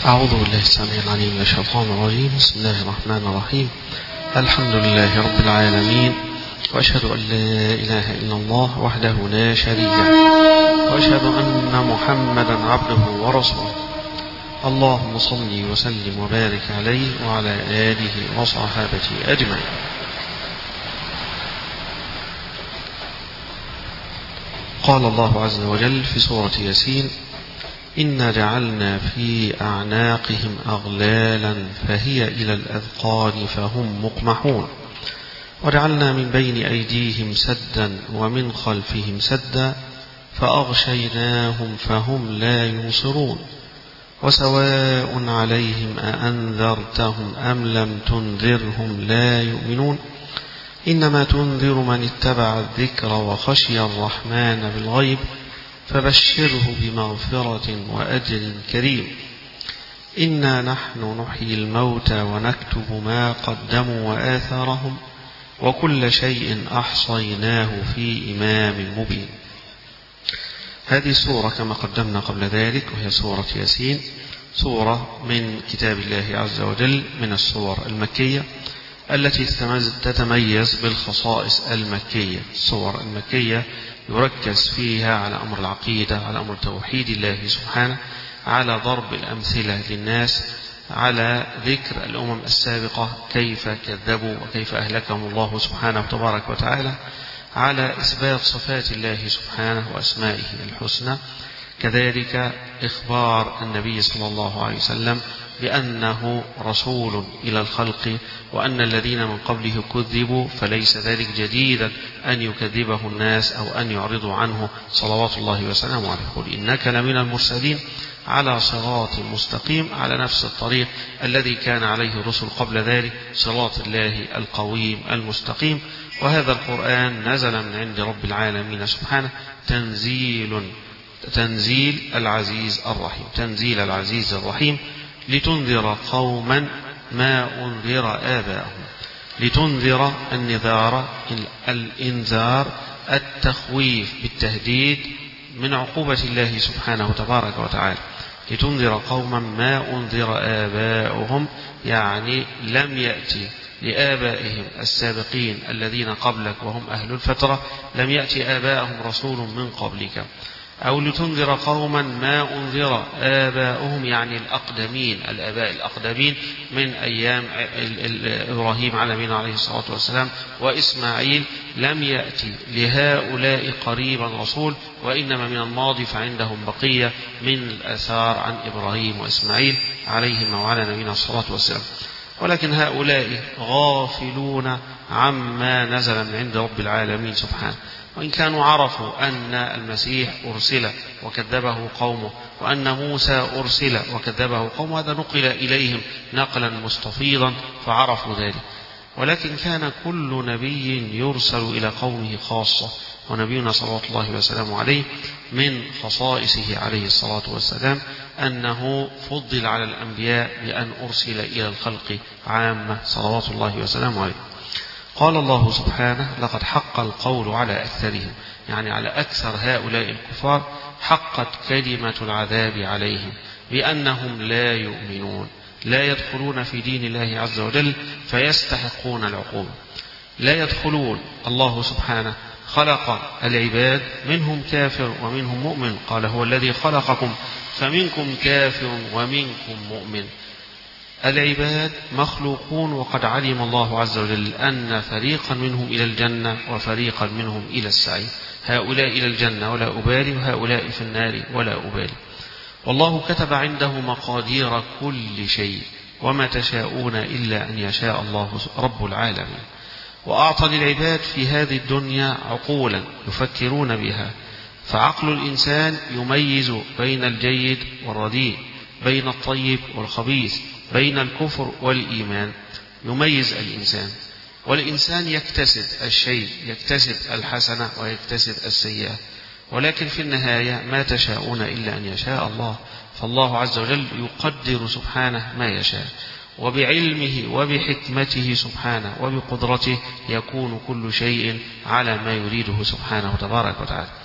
أعوذ بالله السميع العليم من الشيطان الرجيم. بسم الله الرحمن الرحيم. الحمد لله رب العالمين، وأشهد أن لا إله إلا الله وحده لا شريك له، وأشهد أن محمدا عبده ورسوله. اللهم صل وسلم وبارك عليه وعلى آله وصحابته أجمعين. قال الله عز وجل في سورة ياسين: إنا جعلنا في أعناقهم أغلالا فهي إلى الأذقان فهم مقمحون، وجعلنا من بين أيديهم سدا ومن خلفهم سدا فأغشيناهم فهم لا يبصرون، وسواء عليهم أأنذرتهم أم لم تنذرهم لا يؤمنون، إنما تنذر من اتبع الذكر وخشي الرحمن بالغيب فبشره بمغفرة وأجر كريم. إنا نحن نحيي الموتى ونكتب ما قدموا وآثارهم وكل شيء أحصيناه في إمام مبين. هذه السورة كما قدمنا قبل ذلك وهي سورة ياسين، سورة من كتاب الله عز وجل، من السور المكية التي تتميز بالخصائص المكية. السور المكية يركز فيها على أمر العقيدة، على أمر توحيد الله سبحانه، على ضرب الأمثلة للناس، على ذكر الأمم السابقة كيف كذبوا وكيف أهلكهم الله سبحانه وتبارك وتعالى، على إثبات صفات الله سبحانه وأسمائه الحسنى، كذلك إخبار النبي صلى الله عليه وسلم بأنه رسول إلى الخلق، وأن الذين من قبله كذبوا فليس ذلك جديدا أن يكذبه الناس أو أن يعرضوا عنه صلوات الله وسلامه عليه. قل إنك لمن المرسلين على صراط مستقيم، على نفس الطريق الذي كان عليه الرسل قبل ذلك، صراط الله القويم المستقيم. وهذا القرآن نزل من عند رب العالمين سبحانه، تنزيل العزيز الرحيم، تنزيل العزيز الرحيم، لتنذر قوما ما أنذر آباؤهم. لتنذر الإنذار التخويف بالتهديد من عقوبة الله سبحانه وتبارك وتعالى. لتنذر قوما ما أنذر آباؤهم، يعني لم يأتي لآبائهم السابقين الذين قبلك وهم أهل الفترة، لم يأتي آبائهم رسول من قبلك. أو لتنذر قوما ما أنذر آباؤهم، يعني الأقدمين، الآباء الأقدمين من أيام إبراهيم عليه الصلاة والسلام وإسماعيل، لم يأتي لهؤلاء قريبا رسول، وإنما من الماضي فعندهم بقية من الآثار عن إبراهيم وإسماعيل عليهم وعلى نبينا الصلاة والسلام. ولكن هؤلاء غافلون عما نزل من عند رب العالمين سبحانه، وإن كانوا عرفوا أن المسيح أرسل وكذبه قومه، وأن موسى أرسل وكذبه قومه، هذا نقل إليهم نقلا مستفيضا فعرفوا ذلك. ولكن كان كل نبي يرسل إلى قومه خاصة، ونبينا صلى الله وسلم عليه من خصائصه عليه الصلاة والسلام أنه فضل على الأنبياء بأن أرسل إلى الخلق عامة صلوات الله وسلامه عليه. قال الله سبحانه: لقد حق القول على أكثرهم، يعني على أكثر هؤلاء الكفار حقت كلمة العذاب عليهم بأنهم لا يؤمنون، لا يدخلون في دين الله عز وجل فيستحقون العقوبة، لا يدخلون. الله سبحانه خلق العباد، منهم كافر ومنهم مؤمن، قال: هو الذي خلقكم فمنكم كافر ومنكم مؤمن. العباد مخلوقون، وقد علم الله عز وجل أن فريقا منهم إلى الجنة وفريقا منهم إلى السعير، هؤلاء إلى الجنة ولا أبالي، وهؤلاء في النار ولا أبالي. والله كتب عنده مقادير كل شيء، وما تشاءون إلا أن يشاء الله رب العالمين. وأعطى للعباد في هذه الدنيا عقولا يفكرون بها، فعقل الإنسان يميز بين الجيد والرديء، بين الطيب والخبيث، بين الكفر والإيمان، يميز الإنسان. والإنسان يكتسب الشيء، يكتسب الحسنة ويكتسب السيئة، ولكن في النهاية ما تشاءون إلا أن يشاء الله. فالله عز وجل يقدر سبحانه ما يشاء، وبعلمه وبحكمته سبحانه وبقدرته يكون كل شيء على ما يريده سبحانه وتبارك وتعالى.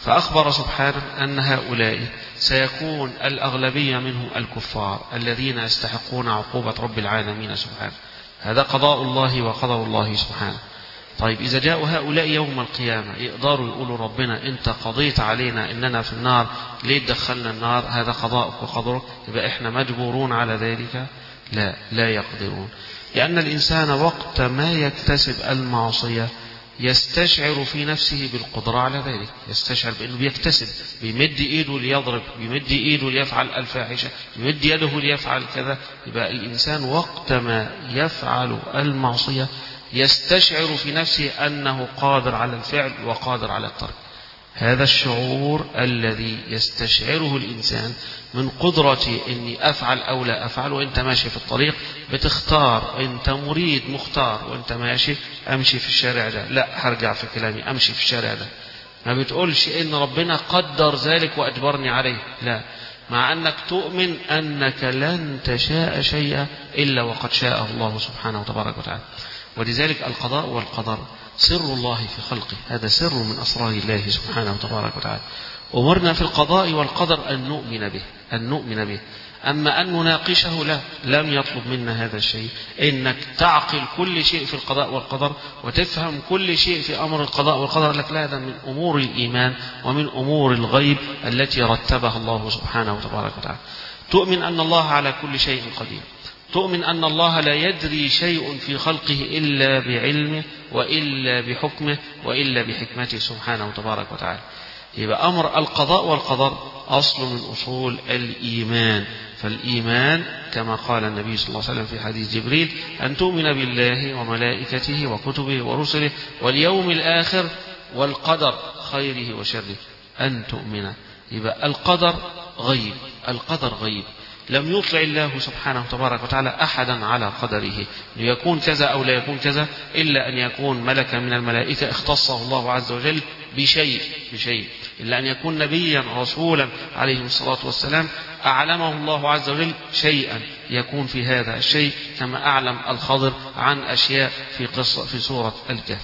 فأخبر سبحانه أن هؤلاء سيكون الأغلبية منهم الكفار الذين يستحقون عقوبة رب العالمين سبحانه. هذا قضاء الله وقدر الله سبحانه. طيب إذا جاءوا هؤلاء يوم القيامة يقدروا يقولوا ربنا أنت قضيت علينا إننا في النار، ليه تدخلنا النار؟ هذا قضاءك وقدرك، يبقى إحنا مجبورون على ذلك؟ لا يقدرون. لأن الإنسان وقت ما يكتسب المعصية يستشعر في نفسه بالقدرة على ذلك، يستشعر بأنه بيكتسب، بيمد إيده ليضرب، بيمد إيده ليفعل الفاحشة، بيمد يده ليفعل كذا. يبقى الإنسان وقت ما يفعل المعصية يستشعر في نفسه أنه قادر على الفعل وقادر على الترك. هذا الشعور الذي يستشعره الإنسان من قدرتي أني أفعل أو لا أفعل. وإنت ماشي في الطريق بتختار، أنت مريد مختار، وإنت ماشي أمشي في الشارع ده، لا هرجع في كلامي أمشي في الشارع ده. ما بتقولش إن ربنا قدر ذلك وأجبرني عليه، لا، مع أنك تؤمن أنك لن تشاء شيئا إلا وقد شاءه الله سبحانه وتبارك وتعالى. ولذلك القضاء والقدر سر الله في خلقه، هذا سر من أسرار الله سبحانه وتبارك وتعالى. أمرنا في القضاء والقدر أن نؤمن به. أما أن نناقشه لا، لم يطلب منا هذا الشيء، إنك تعقل كل شيء في القضاء والقدر وتفهم كل شيء في أمر القضاء والقدر، لك لا، هذا من أمور الإيمان ومن أمور الغيب التي رتبها الله سبحانه وتبارك وتعالى. تؤمن أن الله على كل شيء قدير، تؤمن أن الله لا يدري شيء في خلقه إلا بعلمه وإلا بحكمه وإلا بحكمته سبحانه وتبارك وتعالى. يبقى أمر القضاء والقدر أصل من أصول الإيمان. فالإيمان كما قال النبي صلى الله عليه وسلم في حديث جبريل أن تؤمن بالله وملائكته وكتبه ورسله واليوم الآخر والقدر خيره وشره، أن تؤمن. يبقى القدر غيب، القدر غيب، لم يطلع الله سبحانه وتبارك وتعالى أحدا على قدره ليكون كذا أو لا يكون كذا، إلا أن يكون ملكا من الملائكة اختصه الله عز وجل بشيء، إلا أن يكون نبيا رسولا عليه الصلاة والسلام أعلمه الله عز وجل شيئا يكون في هذا الشيء، كما أعلم الخضر عن أشياء في سورة الكهف.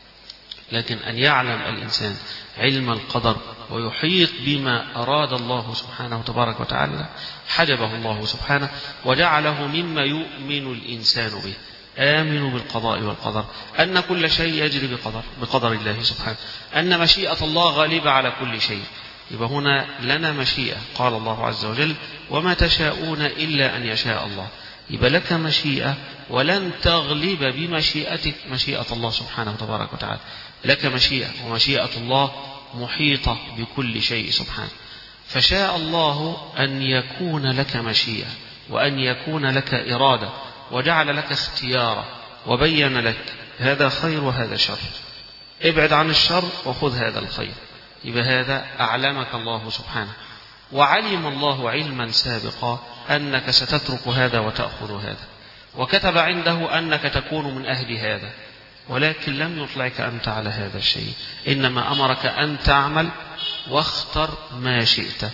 لكن أن يعلم الإنسان علم القدر ويحيط بما أراد الله سبحانه وتبارك وتعالى حجبه الله سبحانه وجعله مما يؤمن الإنسان به. آمنوا بالقضاء والقدر، أن كل شيء يجري بقدر الله سبحانه، أن مشيئة الله غالبة على كل شيء. يبقى هنا لنا مشيئة، قال الله عز وجل وما تشاءون إلا أن يشاء الله. يبقى لك مشيئة ولن تغلب بمشيئتك مشيئة الله سبحانه وتبارك وتعالى. لك مشيئة ومشيئة الله محيطة بكل شيء سبحانه. فشاء الله أن يكون لك مشيئة وأن يكون لك إرادة، وجعل لك اختيارا وبين لك هذا خير وهذا شر، ابعد عن الشر وخذ هذا الخير. يبقى هذا أعلمك الله سبحانه، وعلم الله علما سابقا أنك ستترك هذا وتأخذ هذا، وكتب عنده أنك تكون من أهل هذا، ولكن لم يطلعك أنت على هذا الشيء، إنما أمرك أن تعمل واختر ما شئت،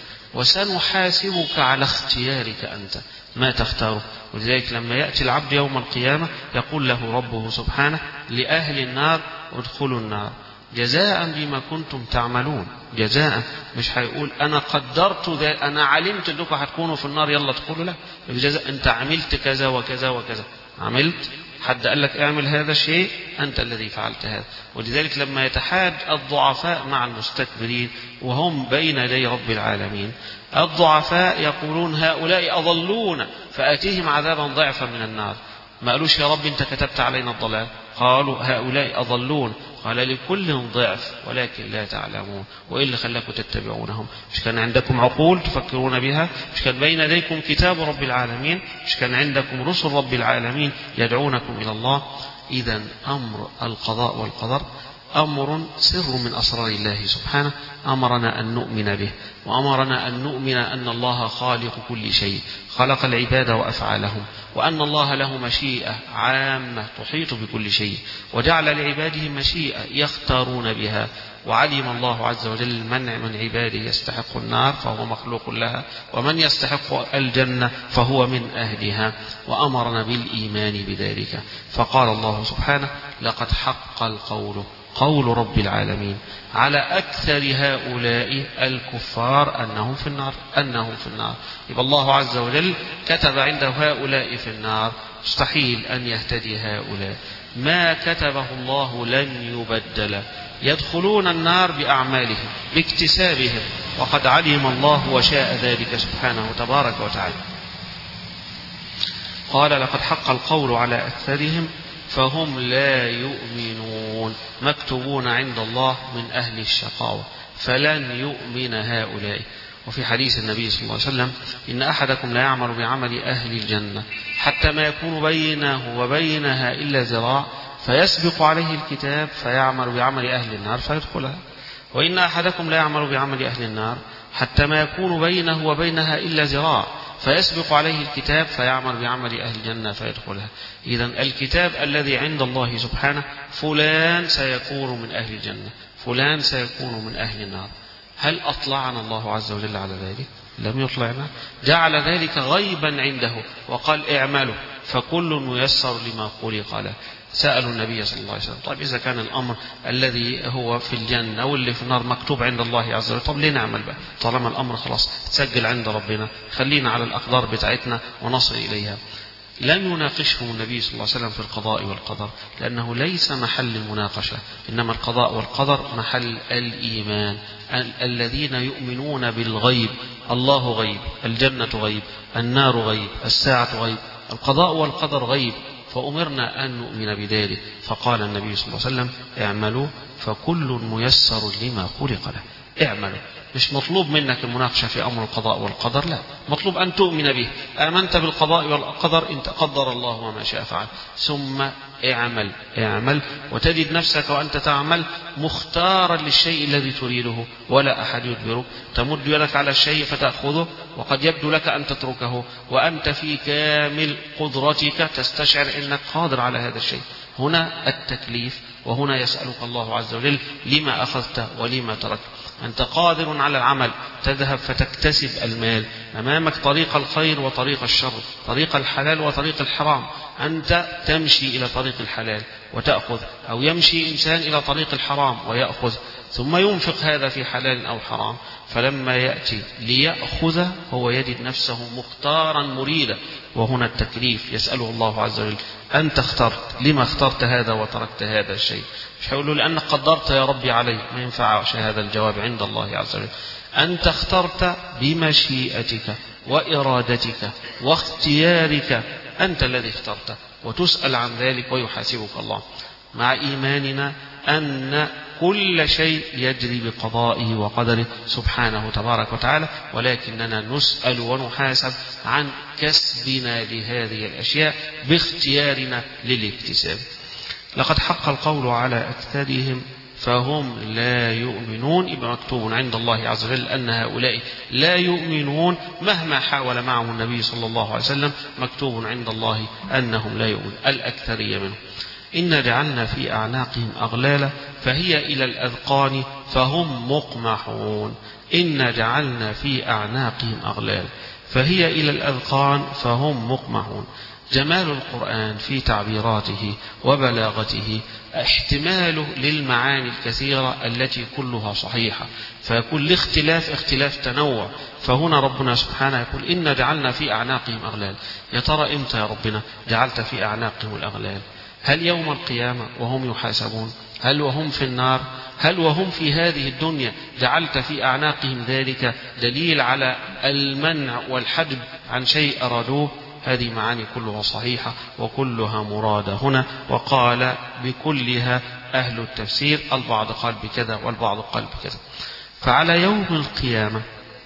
وسنحاسبك على اختيارك أنت ما تختاره. ولذلك لما يأتي العبد يوم القيامة يقول له ربه سبحانه لأهل النار ادخلوا النار جزاء بما كنتم تعملون. جزاء، مش هيقول أنا قدرت ذلك، أنا علمت أنكم هتكونوا في النار يلا تدخلوا، لا، الجزاء أنت عملت كذا وكذا وكذا، عملت، حد قال لك اعمل هذا الشيء، أنت الذي فعلت هذا. ولذلك لما يتحاج الضعفاء مع المستكبرين وهم بين يدي رب العالمين، الضعفاء يقولون هؤلاء أضلون فآتيهم عذابا ضعفا من النار. ما قالوش يا رب أنت كتبت علينا الضلال، قالوا هؤلاء أضلون، قال لكل ضعف ولكن لا تعلمون. وإيه اللي خلاكم تتبعونهم؟ مش كان عندكم عقول تفكرون بها؟ مش كان بين يديكم كتاب رب العالمين؟ مش كان عندكم رسل رب العالمين يدعونكم إلى الله؟ إذا أمر القضاء والقدر أمر سر من أسرار الله سبحانه، أمرنا أن نؤمن به، وأمرنا أن نؤمن أن الله خالق كل شيء، خلق العباد وأفعالهم، وأن الله له مشيئة عامة تحيط بكل شيء، وجعل لعباده مشيئة يختارون بها. وعلم الله عز وجل المنع من عباده يستحق النار فهو مخلوق لها، ومن يستحق الجنة فهو من أهلها، وأمرنا بالإيمان بذلك. فقال الله سبحانه لقد حق القول قول رب العالمين على أكثر هؤلاء الكفار أنهم في النار. يبقى الله عز وجل كتب عنده هؤلاء في النار، مستحيل أن يهتدي هؤلاء. ما كتبه الله لن يبدل، يدخلون النار بأعمالهم باكتسابهم، وقد علم الله وشاء ذلك سبحانه تبارك وتعالى. قال لقد حق القول على أكثرهم فهم لا يؤمنون، مكتوبون عند الله من أهل الشقاوة، فلن يؤمن هؤلاء. وفي حديث النبي صلى الله عليه وسلم إن أحدكم لا يعمل بعمل أهل الجنة حتى ما يكون بينه وبينها إلا ذراع فيسبق عليه الكتاب فيعمل بعمل أهل النار فيدخلها، وإن أحدكم لا يعمل بعمل أهل النار حتى ما يكون بينه وبينها إلا ذراع فيسبق عليه الكتاب فيعمل بعمل أهل الجنة فيدخلها. إذن الكتاب الذي عند الله سبحانه فلان سيكون من أهل الجنة، فلان سيكون من أهل النار. هل أطلعنا الله عز وجل على ذلك؟ لم يطلعنا، جعل ذلك غيبا عنده وقال اعملوا فكل ميسر لما خلق له. سألوا النبي صلى الله عليه وسلم طيب إذا كان الأمر الذي هو في الجنة واللي في النار مكتوب عند الله عز وجل، طب ليه نعمل بقى طالما الأمر خلاص تسجل عند ربنا، خلينا على الأقدار بتاعتنا ونصل إليها. لم يناقشهم النبي صلى الله عليه وسلم في القضاء والقدر، لأنه ليس محل المناقشة، إنما القضاء والقدر محل الإيمان. الذين يؤمنون بالغيب، الله غيب، الجنة غيب، النار غيب، الساعة غيب، القضاء والقدر غيب، فأمرنا أن نؤمن بذلك. فقال النبي صلى الله عليه وسلم اعملوا فكل ميسر لما خلق له. اعملوا، مش مطلوب منك المناقشة في أمر القضاء والقدر، لا، مطلوب أن تؤمن به. آمنت بالقضاء والقدر، إن قدر الله وما شاء فعل، ثم اعمل وتجد نفسك وأنت تعمل مختارا للشيء الذي تريده، ولا أحد يجبرك. تمد يدك على الشيء فتأخذه، وقد يبدو لك أن تتركه وأنت في كامل قدرتك تستشعر أنك قادر على هذا الشيء. هنا التكليف، وهنا يسألك الله عز وجل لما أخذت ولما تركت. أنت قادر على العمل، تذهب فتكتسب المال، أمامك طريق الخير وطريق الشر، طريق الحلال وطريق الحرام، أنت تمشي إلى طريق الحلال وتأخذ، أو يمشي إنسان إلى طريق الحرام ويأخذ، ثم ينفق هذا في حلال أو حرام، فلما يأتي ليأخذ هو يجد نفسه مختارا مريدا. وهنا التكليف، يسأله الله عز وجل أنت اخترت، لما اخترت هذا وتركت هذا الشيء؟ مش هيقول له لأنك قدرت يا ربي عليه، ما ينفعش هذا الجواب عند الله عز وجل. أنت اخترت بمشيئتك وإرادتك واختيارك، أنت الذي اخترت، وتسأل عن ذلك ويحاسبك الله. مع إيماننا أن كل شيء يجري بقضائه وقدره سبحانه تبارك وتعالى، ولكننا نسأل ونحاسب عن كسبنا لهذه الأشياء باختيارنا للاكتساب. لقد حق القول على أكثرهم فهم لا يؤمنون. يبقى مكتوب عند الله عز وجل أن هؤلاء لا يؤمنون، مهما حاول معهم النبي صلى الله عليه وسلم مكتوب عند الله أنهم لا يؤمنون، الأكثرية منهم. إنا جعلنا في أعناقهم أغلالا فهي إلى الأذقان فهم مقمحون. إنا جعلنا في أعناقهم أغلالا فهي إلى الأذقان فهم مقمحون. جمال القرآن في تعبيراته وبلاغته احتماله للمعاني الكثيرة التي كلها صحيحة، فيكون الاختلاف اختلاف تنوع. فهنا ربنا سبحانه يقول إنا جعلنا في أعناقهم أغلال. يا ترى إمتى يا ربنا جعلت في أعناقهم الأغلال؟ هل يوم القيامة وهم يحاسبون؟ هل وهم في النار؟ هل وهم في هذه الدنيا جعلت في أعناقهم ذلك دليل على المنع والحجب عن شيء أرادوه؟ هذه معاني كلها صحيحة وكلها مرادة هنا. وقال بكلها أهل التفسير، البعض قال بكذا والبعض قال بكذا. فعلى يوم القيامة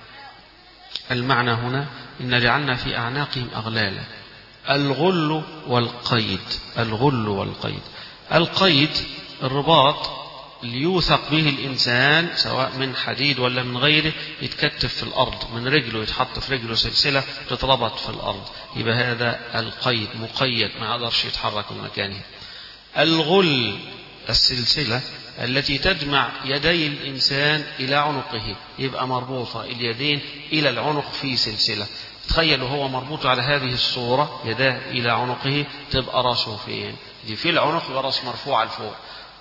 المعنى هنا إن جعلنا في أعناقهم أغلالا، الغل والقيد. الغل والقيد، القيد الرباط ليوثق به الإنسان سواء من حديد ولا من غيره، يتكتف في الأرض من رجله، يتحط في رجله سلسلة تتربط في الأرض، يبقى هذا القيد مقيد ما يقدرش يتحرك من مكانه. الغل السلسلة التي تجمع يدي الإنسان إلى عنقه، يبقى مربوطة اليدين إلى العنق في سلسلة. تخيلوا هو مربوط على هذه الصورة، يداه إلى عنقه، تبقى راسه فين؟ دي في العنق، يبقى راس مرفوع لفوق،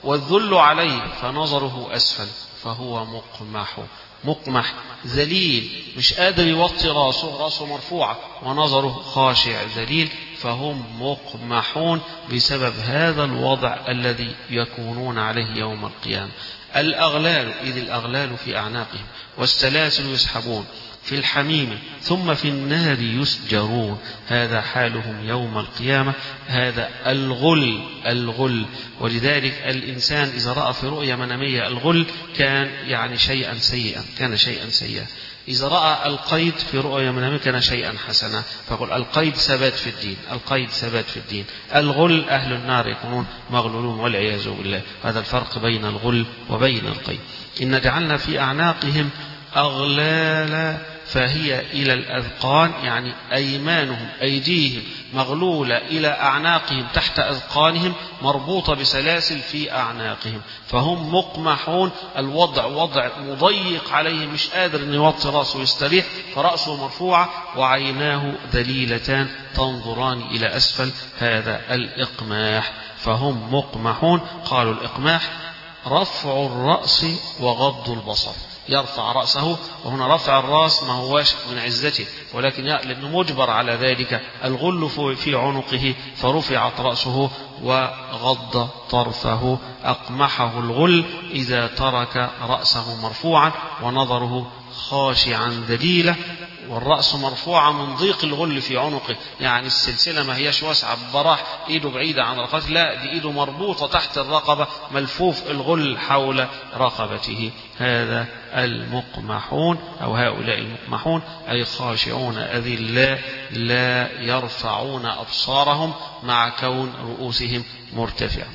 والذل عليه فنظره أسفل فهو مقمح ذليل، مش قادر يوطي راسه مرفوعة، ونظره خاشع ذليل، فهم مقمحون بسبب هذا الوضع الذي يكونون عليه يوم القيامة. الأغلال، إذ الأغلال في أعناقهم، والسلاسل يسحبون في الحميم ثم في النار يسجرون، هذا حالهم يوم القيامة. هذا الغل. ولذلك الإنسان إذا رأى في رؤية منامية الغل كان يعني شيئا سيئا، إذا رأى القيد في رؤية منامية كان شيئا حسنا. فقل القيد ثبات في الدين. الغل أهل النار يكونون مغلولون والعياذ بالله. هذا الفرق بين الغل وبين القيد. إن جعلنا في أعناقهم أغلالا فهي إلى الأذقان، يعني أيمانهم أيديهم مغلولة إلى أعناقهم تحت أذقانهم، مربوطة بسلاسل في أعناقهم، فهم مقمحون. الوضع وضع مضيق عليه، مش قادر أن يوطي رأسه يستريح، فرأسه مرفوعة وعيناه ذليلتان تنظران إلى أسفل، هذا الإقماح، فهم مقمحون. قالوا الإقماح رفع الرأس وغض البصر، يرفع رأسه، وهنا رفع الرأس ما هوش من عزته، ولكن لأنه مجبر على ذلك، الغل في عنقه فرفعت رأسه وغض طرفه. أقمحه الغل إذا ترك رأسه مرفوعا ونظره خاشعا ذليلا، والرأس مرفوعة من ضيق الغل في عنقه، يعني السلسلة ما هيش واسعة ببراح ايده بعيدة عن رقبته، لا دي ايده مربوطة تحت الرقبة، ملفوف الغل حول رقبته. هذا المقمحون أو هؤلاء المقمحون أي خاشعون أذلاء لا يرفعون أبصارهم مع كون رؤوسهم مرتفعة،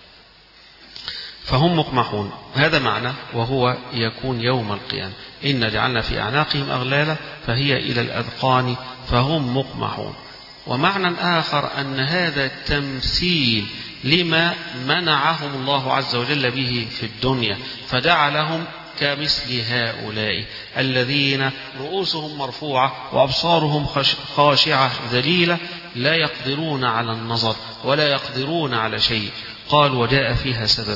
فهم مقمحون. هذا معنى، وهو يكون يوم القيامة. إن جعلنا في أعناقهم أغلالا فهي إلى الأذقان فهم مقمحون. ومعنى آخر أن هذا تمثيل لما منعهم الله عز وجل به في الدنيا، فجعلهم كمثل هؤلاء الذين رؤوسهم مرفوعة وأبصارهم خاشعة ذليلة، لا يقدرون على النظر ولا يقدرون على شيء. قال وجاء فيها سبب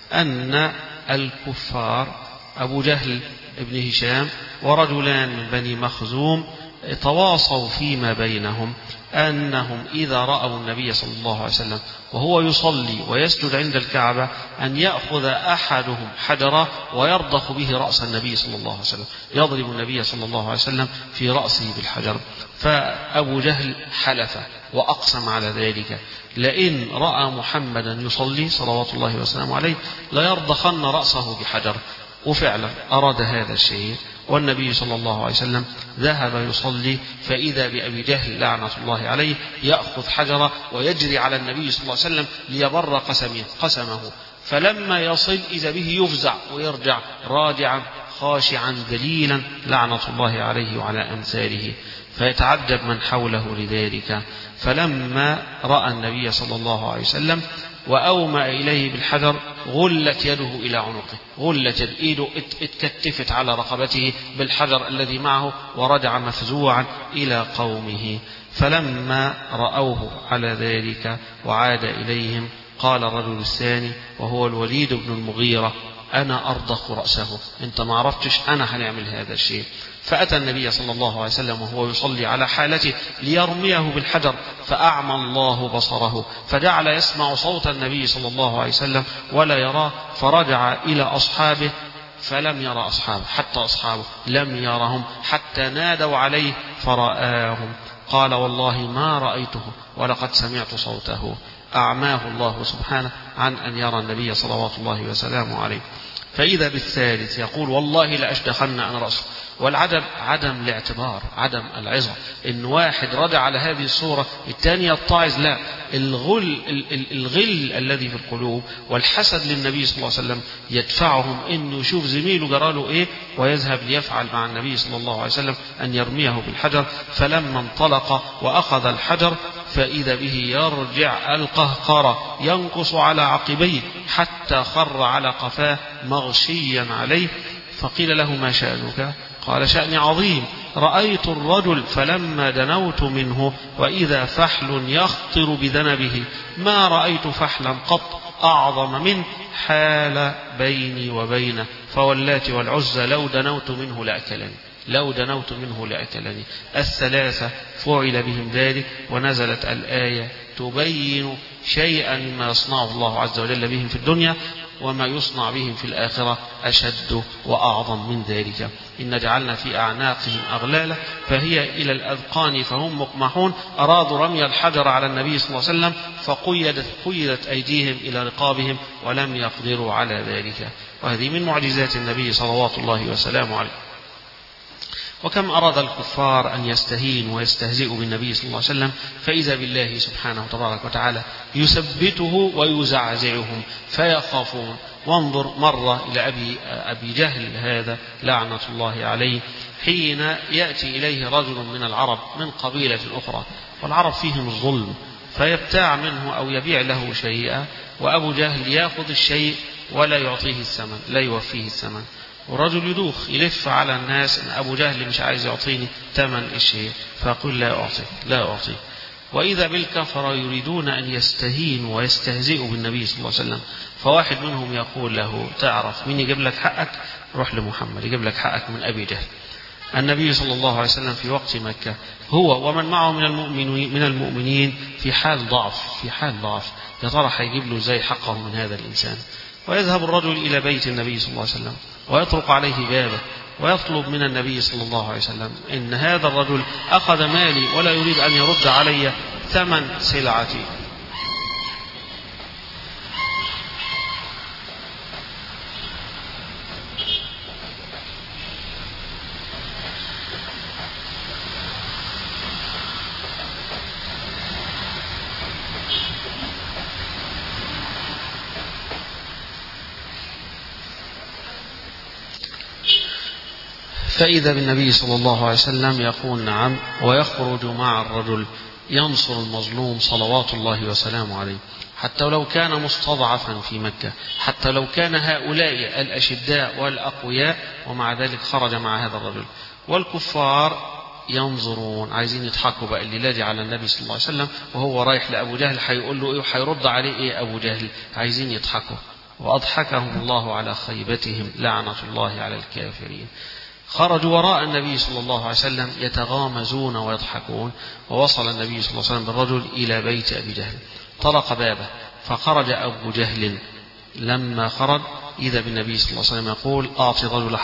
أن الكفار أبو جهل ابن هشام ورجلان من بني مخزوم تواصوا فيما بينهم أنهم إذا رأوا النبي صلى الله عليه وسلم وهو يصلي ويسجد عند الكعبة أن يأخذ أحدهم حجرا ويرضخ به رأس النبي صلى الله عليه وسلم، يضرب النبي صلى الله عليه وسلم في رأسه بالحجر. فأبو جهل حلف وأقسم على ذلك، لئن رأى محمدا يصلي صلوات الله وسلامه عليه ليرضخن رأسه بحجر. وفعلا أراد هذا الشيء، والنبي صلى الله عليه وسلم ذهب يصلي، فإذا بأبي جهل لعنة الله عليه يأخذ حجرة ويجري على النبي صلى الله عليه وسلم ليبر قسمه، فلما يصل إذا به يفزع ويرجع راجعا خاشعا ذليلا لعنة الله عليه وعلى أمثاله، فيتعجب من حوله لذلك. فلما رأى النبي صلى الله عليه وسلم وأومأ إليه بالحجر غلت يده إلى عنقه، غلت إيده اتكتفت على رقبته بالحجر الذي معه، ورجع مفزوعا إلى قومه. فلما رأوه على ذلك وعاد إليهم قال الرجل الثاني وهو الوليد بن المغيرة أنا أرضخ رأسه، أنت ما عرفتش، أنا هنعمل هذا الشيء. فأتى النبي صلى الله عليه وسلم وهو يصلي على حالته ليرميه بالحجر، فأعمى الله بصره، فجعل يسمع صوت النبي صلى الله عليه وسلم ولا يراه، فرجع إلى أصحابه فلم يرى أصحابه، حتى أصحابه لم يرهم حتى نادوا عليه فرآهم. قال والله ما رأيته ولقد سمعت صوته. أعماه الله سبحانه عن أن يرى النبي صلوات الله وسلامه عليه. فإذا بالثالث يقول والله لأشدخن أنا رأسه. والعجب عدم الاعتبار، عدم العظة، إن واحد رجع على هذه الصورة الثاني يتعظ، لا، الغل الذي في القلوب والحسد للنبي صلى الله عليه وسلم يدفعهم إنه يشوف زميله جراله إيه ويذهب ليفعل مع النبي صلى الله عليه وسلم أن يرميه بالحجر. فلما انطلق وأخذ الحجر فإذا به يرجع القهقرة ينقص على عقبيه حتى خر على قفاه مغشيا عليه. فقيل له ما شأنك؟ قال شأني عظيم، رأيت الرجل فلما دنوت منه وإذا فحل يخطر بذنبه، ما رأيت فحلا قط أعظم منه حال بيني وبينه، فواللات والعزى لو دنوت منه لأكلني، لو دنوت منه لأكلني. الثلاثة فعل بهم ذلك، ونزلت الآية تبين شيئا مما يصنعه الله عز وجل بهم في الدنيا، وما يصنع بهم في الآخرة أشد وأعظم من ذلك. إن جعلنا في أعناقهم أغلالا فهي إلى الأذقان فهم مقمحون. أرادوا رمي الحجر على النبي صلى الله عليه وسلم فقيدت أيديهم إلى رقابهم ولم يقدروا على ذلك. وهذه من معجزات النبي صلوات الله وسلامه عليه. وكم أراد الكفار أن يستهينوا ويستهزئوا بالنبي صلى الله عليه وسلم، فإذا بالله سبحانه تبارك وتعالى يثبته ويزعزعهم فيخافون. وانظر مرة إلى أبي جهل هذا لعنة الله عليه، حين يأتي إليه رجل من العرب من قبيلة أخرى، والعرب فيهم الظلم، فيبتاع منه أو يبيع له شيئا، وأبو جهل يأخذ الشيء ولا يعطيه الثمن، لا يوفيه الثمن. ورجل يدوخ يلف على الناس ان ابو جهل مش عايز يعطيني ثمن الشيء، فيقول لا اعطي لا اعطي. واذا بالكفر يريدون ان يستهينوا ويستهزئوا بالنبي صلى الله عليه وسلم، فواحد منهم يقول له تعرف مين يجيب لك حقك؟ روح لمحمد يجيب لك حقك من ابي جهل. النبي صلى الله عليه وسلم في وقت مكة هو ومن معه من المؤمنين في حال ضعف، يا ترى هيجيب له ازاي حقه من هذا الانسان؟ ويذهب الرجل إلى بيت النبي صلى الله عليه وسلم ويطرق عليه بابه ويطلب من النبي صلى الله عليه وسلم إن هذا الرجل أخذ مالي ولا يريد أن يرد علي ثمن سلعتي. فإذا بالنبي صلى الله عليه وسلم يقول نعم، ويخرج مع الرجل ينصر المظلوم صلوات الله وسلامه عليه، حتى لو كان مستضعفا في مكة، حتى لو كان هؤلاء الأشداء والأقوياء، ومع ذلك خرج مع هذا الرجل. والكفار ينظرون عايزين يضحكوا بقى الليلة دي على النبي صلى الله عليه وسلم، وهو رايح لأبو جهل هيقول له إيه وهيرد عليه إيه أبو جهل، عايزين يضحكوا. وأضحكهم الله على خيبتهم لعنة الله على الكافرين. خرجوا وراء النبي صلى الله عليه وسلم يتغامزون ويضحكون. ووصل النبي صلى الله عليه وسلم بالرجل إلى بيت أبي جهل، طرق بابه فخرج أبو جهل. لما خرج إذا بالنبي صلى الله عليه وسلم يقول أعطي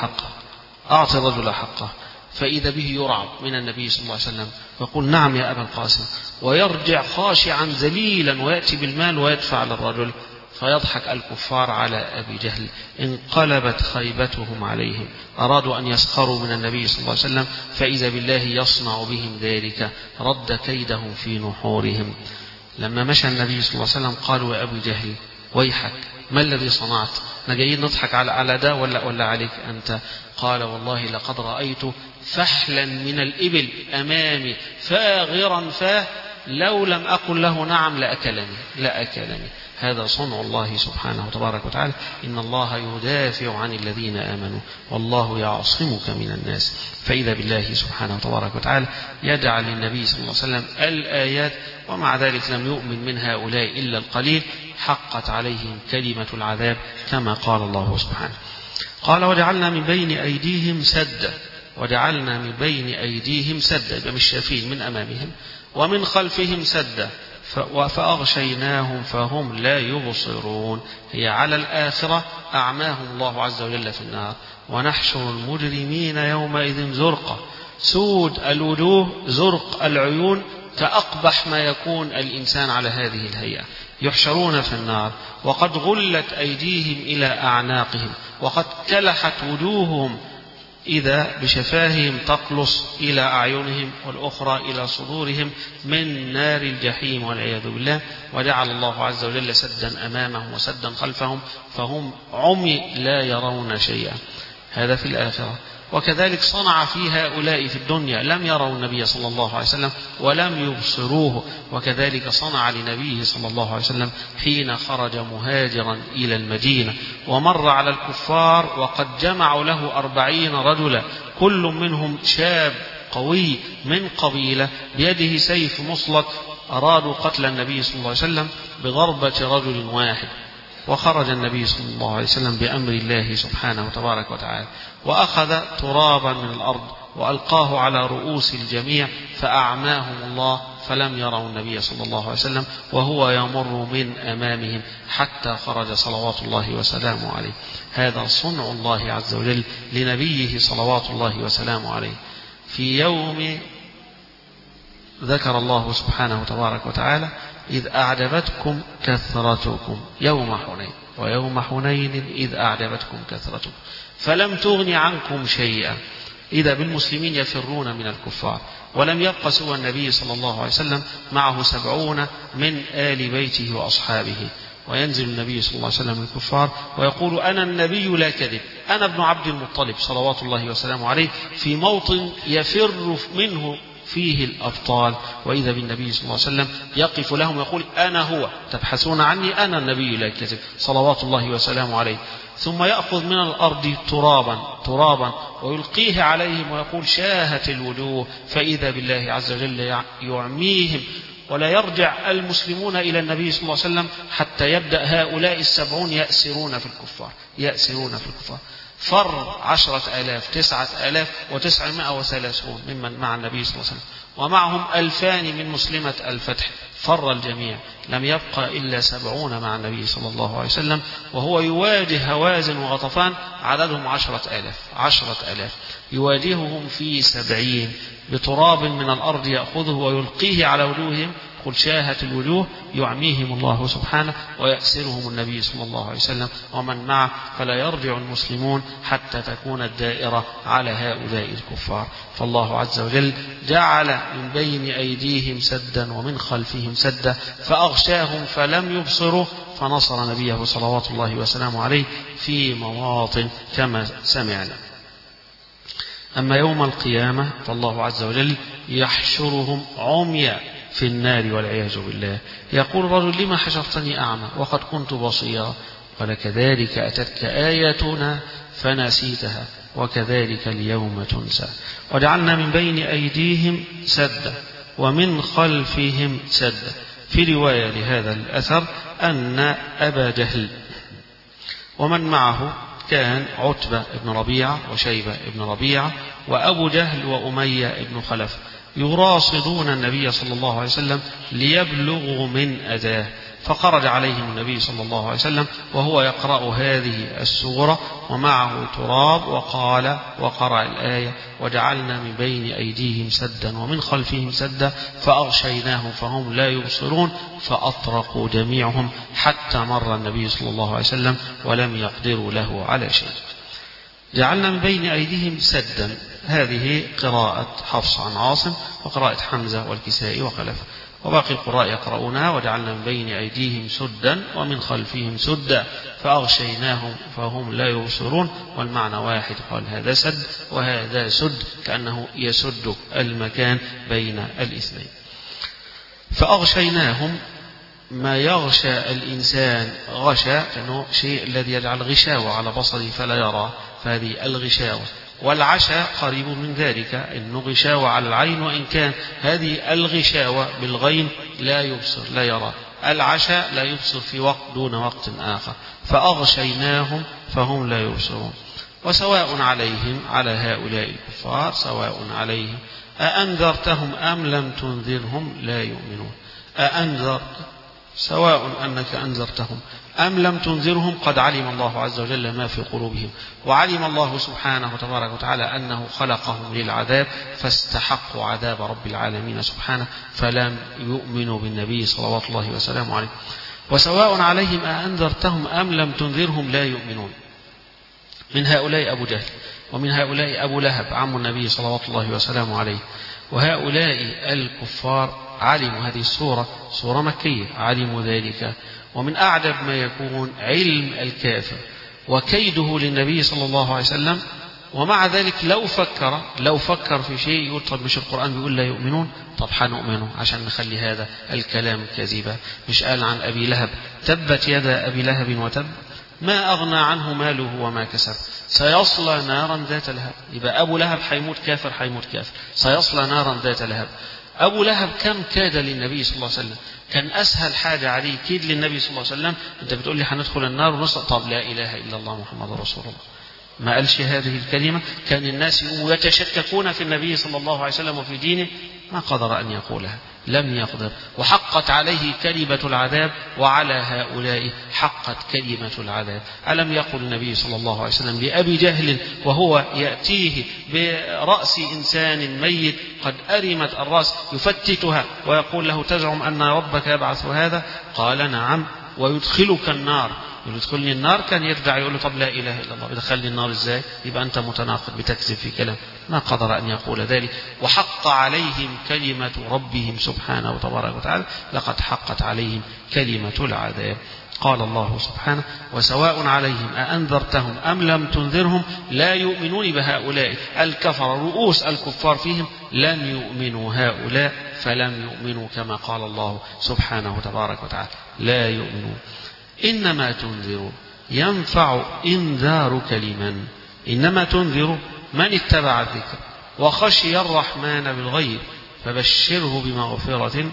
الرجل حقه، فإذا به يرعب من النبي صلى الله عليه وسلم ويقول نعم يا أبا القاسم، ويرجع خاشعا ذليلا ويأتي بالمال ويدفع للرجل. فيضحك الكفار على أبي جهل، انقلبت خيبتهم عليهم، أرادوا أن يسخروا من النبي صلى الله عليه وسلم، فإذا بالله يصنع بهم ذلك، رد كيدهم في نحورهم. لما مشى النبي صلى الله عليه وسلم قالوا يا أبي جهل ويحك، ما الذي صنعت؟ نجايين نضحك على ده ولا عليك أنت؟ قال والله لقد رأيت فحلا من الإبل أمامي فاغرا فاه، لو لم أقل له نعم لأكلني. هذا صنع الله سبحانه وتبارك وتعالى. إن الله يدافع عن الذين آمنوا والله يعصمك من الناس. فإذا بالله سبحانه وتبارك وتعالى يجعل للنبي صلى الله عليه وسلم الآيات، ومع ذلك لم يؤمن من هؤلاء إلا القليل، حقت عليهم كلمة العذاب كما قال الله سبحانه. قال وجعلنا من بين أيديهم سدا، يبقى مش شايفين من أمامهم، ومن خلفهم سدا، فأغشيناهم فهم لا يبصرون. هي على الآخرة أعماهم الله عز وجل في النار. ونحشر المجرمين يومئذ زرقا، سود الوجوه زرق العيون، كأقبح ما يكون الإنسان على هذه الهيئة. يحشرون في النار وقد غلت أيديهم إلى أعناقهم، وقد كلحت وجوههم إذا بشفاههم تقلص إلى أعينهم، والأخرى إلى صدورهم من نار الجحيم والعياذ بالله. وجعل الله عز وجل سدا أمامهم وسدا خلفهم، فهم عمي لا يرون شيئا. هذا في الآخرة. وكذلك صنع في هؤلاء في الدنيا، لم يروا النبي صلى الله عليه وسلم ولم يبصروه. وكذلك صنع لنبيه صلى الله عليه وسلم حين خرج مهاجرا إلى المدينة، ومر على الكفار وقد جمعوا له 40 رجلا، كل منهم شاب قوي من قبيلة بيده سيف مصلت، أرادوا قتل النبي صلى الله عليه وسلم بضربة رجل واحد. وخرج النبي صلى الله عليه وسلم بأمر الله سبحانه تبارك وتعالى، وأخذ ترابا من الأرض وألقاه على رؤوس الجميع فأعماهم الله، فلم يروا النبي صلى الله عليه وسلم وهو يمر من أمامهم حتى خرج صلوات الله وسلامه عليه. هذا صنع الله عز وجل لنبيه صلوات الله وسلامه عليه. في يوم ذكر الله سبحانه تبارك وتعالى: إذ أعجبتكم كثرتكم يوم حنين، ويوم حنين إذ أعجبتكم كثرتكم فلم تغن عنكم شيئا. إذا بالمسلمين يفرون من الكفار، ولم يبق سوى النبي صلى الله عليه وسلم معه 70 من آل بيته وأصحابه، وينزل النبي صلى الله عليه وسلم الكفار ويقول: أنا النبي لا كذب، أنا ابن عبد المطلب صلوات الله وسلامه عليه، في موطن يفر منه فيه الأبطال. وإذا بالنبي صلى الله عليه وسلم يقف لهم ويقول: أنا هو، تبحثون عني، أنا النبي لا كذب صلوات الله وسلامه عليه. ثم يأخذ من الأرض ترابا ويلقيه عليهم ويقول: شاهت الوجوه، فإذا بالله عز وجل يعميهم، ولا يرجع المسلمون إلى النبي صلى الله عليه وسلم حتى يبدأ هؤلاء 70 يأسرون في الكفار. فر 10,000 9,930 ممن مع النبي صلى الله عليه وسلم، ومعهم 2000 من مسلمة الفتح. فر الجميع، لم يبقى إلا 70 مع النبي صلى الله عليه وسلم، وهو يواجه هوازن وغطفان عددهم 10,000 يواجههم في 70 بتراب من الأرض يأخذه ويلقيه على وجوههم، قل شاهت الوجوه، يعميهم الله سبحانه ويأسرهم النبي صلى الله عليه وسلم ومن معه، فلا يرجع المسلمون حتى تكون الدائرة على هؤلاء الكفار. فالله عز وجل جعل من بين أيديهم سدا ومن خلفهم سدا فأغشاهم فلم يبصروا، فنصر نبيه صلوات الله وسلامه عليه في مواطن كما سمعنا. أما يوم القيامة فالله عز وجل يحشرهم عميا في النار والعياذ بالله. يقول الرجل: لما حشرتني أعمى وقد كنت بصيرا؟ قال: كذلك أتتك آياتنا فنسيتها وكذلك اليوم تنسى. وجعلنا من بين أيديهم سدا ومن خلفهم سدا. في رواية لهذا الأثر أن أبا جهل ومن معه كان عتبة بن ربيعة وشيبة بن ربيعة وأبو جهل وأمية بن خلف يراصدون النبي صلى الله عليه وسلم ليبلغوا من أذاه، فخرج عليهم النبي صلى الله عليه وسلم وهو يقرأ هذه السورة ومعه تراب وقرأ الآية: وجعلنا من بين أيديهم سدا ومن خلفهم سدا فأغشيناهم فهم لا يبصرون، فأطرقوا جميعهم حتى مر النبي صلى الله عليه وسلم ولم يقدروا له على شيء. جعلنا من بين أيديهم سدا، هذه قراءة حفص عن عاصم وقراءة حمزة والكسائي وخلف، وباقي القراء يقرؤونها: وجعلنا من بين أيديهم سدا ومن خلفهم سدا فأغشيناهم فهم لا يبصرون، والمعنى واحد، قال هذا سد وهذا سد، كأنه يسد المكان بين الاثنين. فأغشيناهم، ما يغشى الإنسان غشى كأنه شيء الذي يجعل غشاوة على بصره فلا يرى، فهذه الغشاوة. والعشاء قريب من ذلك، إنه غشاوة على العين، وإن كان هذه الغشاوة بالغين لا يبصر لا يرى، العشاء لا يبصر في وقت دون وقت آخر. فأغشيناهم فهم لا يبصرون. وسواء عليهم، على هؤلاء الكفار سواء عليهم أأنذرتهم أم لم تنذرهم لا يؤمنون. سواء أنك أنذرتهم أم لم تنذرهم، قد علم الله عز وجل ما في قلوبهم، وعلم الله سبحانه وتبارك وتعالى أنه خلقهم للعذاب فاستحقوا عذاب رب العالمين سبحانه، فلم يؤمنوا بالنبي صلوات الله وسلامه عليه. وسواء عليهم أأنذرتهم أم لم تنذرهم لا يؤمنون. من هؤلاء أبو جهل، ومن هؤلاء أبو لهب عم النبي صلوات الله وسلامه عليه. وهؤلاء الكفار علموا هذه السورة، سورة مكية، علموا ذلك. ومن أعجب ما يكون علم الكافر وكيده للنبي صلى الله عليه وسلم، ومع ذلك لو فكر في شيء يقول: طب مش القرآن بيقول لا يؤمنون؟ طب حنؤمنه عشان نخلي هذا الكلام كذبا. مش قال عن أبي لهب: تبت يدا أبي لهب وتب ما أغنى عنه ماله وما كسب سيصلى نارا ذات لهب. يبقى أبو لهب حيموت كافر، سيصلى نارا ذات لهب. أبو لهب كم كاد للنبي صلى الله عليه وسلم، كان أسهل حاجة عليه كيد للنبي صلى الله عليه وسلم. أنت بتقول لي هندخل النار ونصل، طب لا إله إلا الله محمد رسول الله، ما قالش هذه الكلمة. كان الناس يتشككون في النبي صلى الله عليه وسلم وفي دينه، ما قدر أن يقولها، لم يقدر، وحقت عليه كلمة العذاب، وعلى هؤلاء حقت كلمة العذاب. ألم يقل النبي صلى الله عليه وسلم لأبي جهل وهو يأتيه برأس إنسان ميت قد أرمت الرأس يفتتها ويقول له تزعم أن ربك يبعث هذا؟ قال نعم، ويدخلك النار. يدخلني النار، كان يرجع يقول له طب لا إله إلا الله، يدخلني النار إزاي؟ يبقى أنت متناقض، بتكذب في كلام. ما قدر أن يقول ذلك، وحق عليهم كلمة ربهم سبحانه وتبارك وتعالى، لقد حقت عليهم كلمة العذاب. قال الله سبحانه وسواء عليهم أأنذرتهم أم لم تنذرهم لا يؤمنون بهؤلاء الكفر، رؤوس الكفار فيهم لم يؤمنوا هؤلاء، فلم يؤمنوا كما قال الله سبحانه وتبارك وتعالى لا يؤمنون. إنما تنذر ينفع إنذارك لمن، إنما تنذر من اتبع الذكر وخشي الرحمن بالغيب فبشره بمغفرة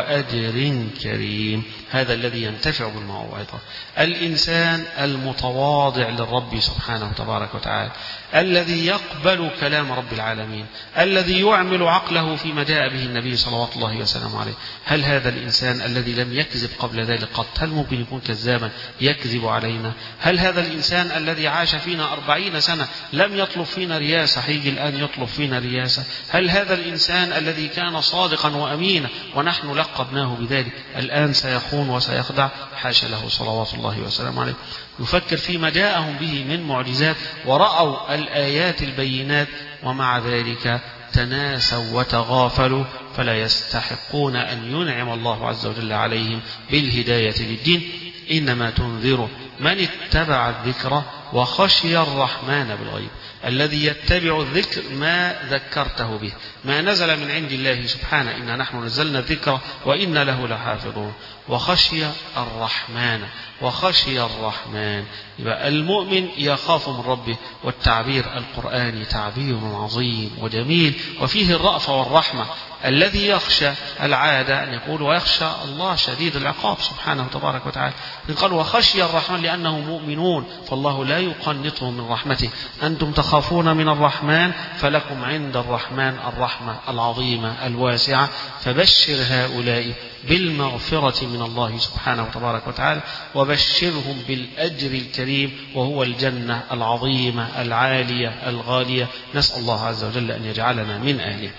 وأجر كريم. هذا الذي ينتفع بالموعظة، الإنسان المتواضع للرب سبحانه وتبارك وتعالى، الذي يقبل كلام رب العالمين، الذي يعمل عقله فيما جاء به النبي صلوات الله وسلامه عليه. هل هذا الإنسان الذي لم يكذب قبل ذلك قط، هل ممكن يكون كذابا يكذب علينا؟ هل هذا الإنسان الذي عاش فينا 40 سنة لم يطلب فينا رياسة هيجي الآن يطلب فينا رياسة؟ هل هذا الإنسان الذي كان صادقا وأمينا ونحن لقبناه بذلك الآن سيخون وسيخدع؟ حاشا له صلوات الله وسلامه عليه. يفكر فيما جاءهم به من معجزات ورأوا الآيات البينات، ومع ذلك تناسوا وتغافلوا، فلا يستحقون أن ينعم الله عز وجل عليهم بالهداية للدين. إنما تنذر من اتبع الذكر وخشي الرحمن بالغيب، الذي يتبع الذكر ما ذكرته به، ما نزل من عند الله سبحانه، إنا نحن نزلنا الذكر وإنا له لحافظون. وخشي الرحمن، وخشي الرحمن يبقى المؤمن يخاف من ربه. والتعبير القرآني تعبير عظيم وجميل وفيه الرأفة والرحمة. الذي يخشى العادة أن يقول ويخشى الله شديد العقاب سبحانه تبارك وتعالى، قال وخشي الرحمن لأنهم مؤمنون، فالله لا يقنطهم من رحمته. أنتم تخافون من الرحمن فلكم عند الرحمن الرحمة العظيمة الواسعة، فبشر هؤلاء بالمغفرة من الله سبحانه وتبارك وتعالى، وبشرهم بالأجر الكريم وهو الجنة العظيمة العالية الغالية. نسأل الله عز وجل أن يجعلنا من أهله.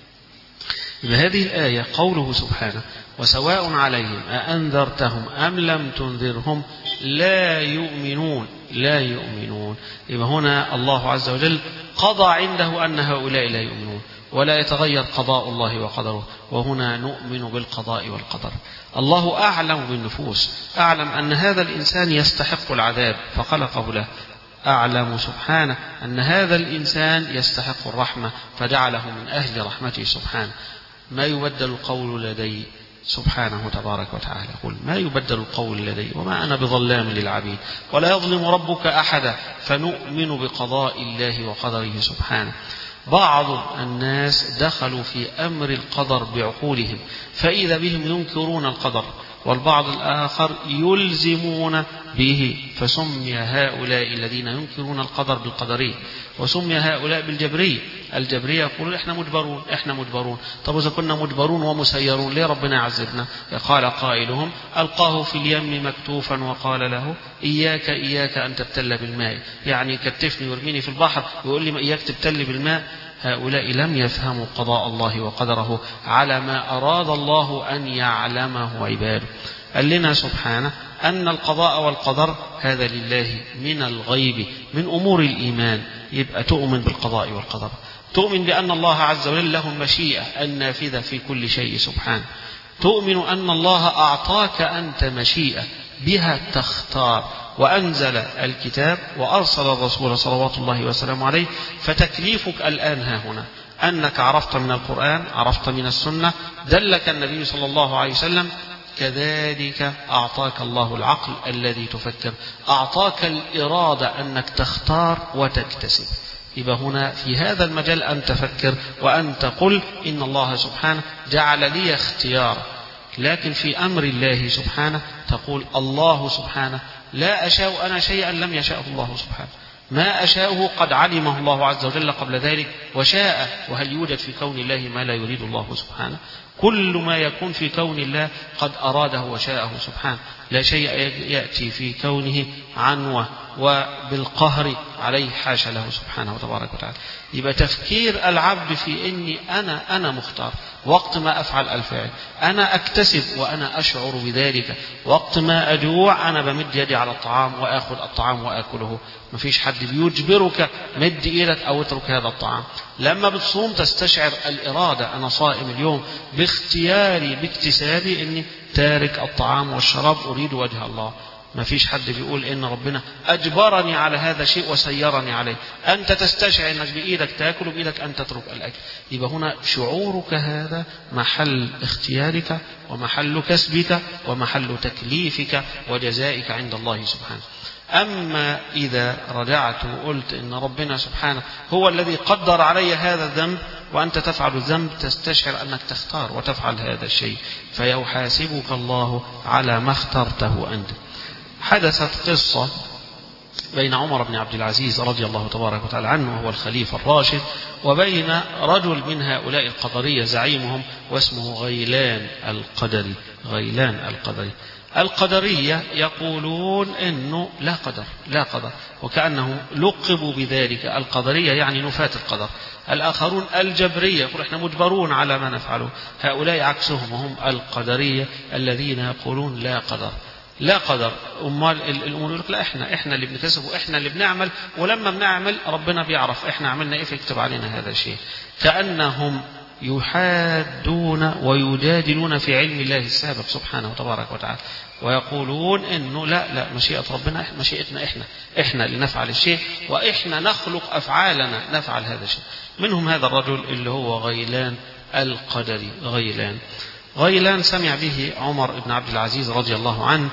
بهذه الآية قوله سبحانه وسواء عليهم أأنذرتهم أم لم تنذرهم لا يؤمنون، لا يؤمنون. يبقى هنا الله عز وجل قضى عنده أن هؤلاء لا يؤمنون، ولا يتغير قضاء الله وقدره. وهنا نؤمن بالقضاء والقدر. الله أعلم بالنفوس، أعلم أن هذا الإنسان يستحق العذاب فخلقه له، أعلم سبحانه أن هذا الإنسان يستحق الرحمة فجعله من أهل رحمته سبحانه. ما يبدل القول لدي سبحانه تبارك وتعالى، قل ما يبدل القول لدي وما أنا بظلام للعبيد ولا يظلم ربك أحدا. فنؤمن بقضاء الله وقدره سبحانه. بعض الناس دخلوا في أمر القدر بعقولهم فإذا بهم ينكرون القدر، والبعض الآخر يلزمون به، فسمي هؤلاء الذين ينكرون القدر بالقدرية، وسمي هؤلاء بالجبرية. الجبرية يقولون إحنا مجبرون، إحنا مجبرون. طب إذا كنا مجبرون ومسيرون ليه ربنا يعذبنا؟ قال قائلهم ألقاه في اليم مكتوفا وقال له إياك إياك أن تبتل بالماء، يعني كتفني وارميني في البحر ويقول لي إياك تبتل بالماء. هؤلاء لم يفهموا قضاء الله وقدره على ما أراد الله أن يعلمه عباده. قال لنا سبحانه أن القضاء والقدر هذا لله من الغيب من أمور الإيمان. يبقى تؤمن بالقضاء والقدر، تؤمن بأن الله عز وجل له المشيئة النافذة في كل شيء سبحانه، تؤمن أن الله أعطاك أنت مشيئة بها تختار، وأنزل الكتاب وأرسل الرسول صلوات الله وسلامه عليه. فتكليفك الآن ها هنا أنك عرفت من القرآن، عرفت من السنة، دلك النبي صلى الله عليه وسلم، كذلك أعطاك الله العقل الذي تفكر، أعطاك الإرادة أنك تختار وتكتسب. يبقى هنا في هذا المجال أن تفكر وأن تقول إن الله سبحانه جعل لي اختيار. لكن في أمر الله سبحانه تقول الله سبحانه لا أشاء أنا شيئا لم يشاءه الله سبحانه، ما أشاءه قد علمه الله عز وجل قبل ذلك وشاء. وهل يوجد في كون الله ما لا يريد الله سبحانه؟ كل ما يكون في كون الله قد أراده وشاءه سبحانه، لا شيء يأتي في كونه عنوة وبالقهر عليه، حاشا له سبحانه وتبارك وتعالى. يبقى تفكير العبد في إني أنا مختار وقت ما أفعل الفعل، أنا أكتسب وأنا أشعر بذلك، وقت ما أجوع أنا بمد يدي على الطعام وأخذ الطعام وأكله، ما فيش حد بيجبرك مد إيدك أو اترك هذا الطعام. لما بتصوم تستشعر الإرادة، أنا صائم اليوم باختياري باكتسابي إني تارك الطعام والشراب أريد وجه الله. ما فيش حد بيقول إن ربنا أجبرني على هذا الشيء وسيرني عليه، أنت تستشعر أنك بإيدك تأكل وبإيدك أن تترك الأكل. يبقى هنا شعورك هذا محل اختيارك ومحل كسبك ومحل تكليفك وجزائك عند الله سبحانه. أما إذا رجعت وقلت إن ربنا سبحانه هو الذي قدر علي هذا الذنب وأنت تفعل الذنب، تستشعر أنك تختار وتفعل هذا الشيء، فيحاسبك الله على ما اخترته أنت. حدثت قصة بين عمر بن عبد العزيز رضي الله تبارك وتعالى عنه وهو الخليفة الراشد، وبين رجل من هؤلاء القدرية زعيمهم واسمه غيلان القدري. غيلان القدري. القدرية يقولون إنه لا قدر، وكأنه لقبوا بذلك. القدرية يعني نفاة القدر. الآخرون الجبرية يقول إحنا مجبرون على ما نفعله. هؤلاء عكسهم، وهم القدرية الذين يقولون لا قدر. أمال الأمور يقول لك لا، إحنا اللي بنكسب وإحنا اللي بنعمل، ولما بنعمل ربنا بيعرف إحنا عملنا إيه فيكتب علينا هذا الشيء. كأنهم يحادون ويجادلون في علم الله السابق سبحانه وتبارك وتعالى، ويقولون إنه لا مشيئة ربنا مشيئتنا إحنا اللي نفعل الشيء، وإحنا نخلق أفعالنا نفعل هذا الشيء. منهم هذا الرجل اللي هو غيلان القدري. غيلان سمع به عمر بن عبد العزيز رضي الله عنه،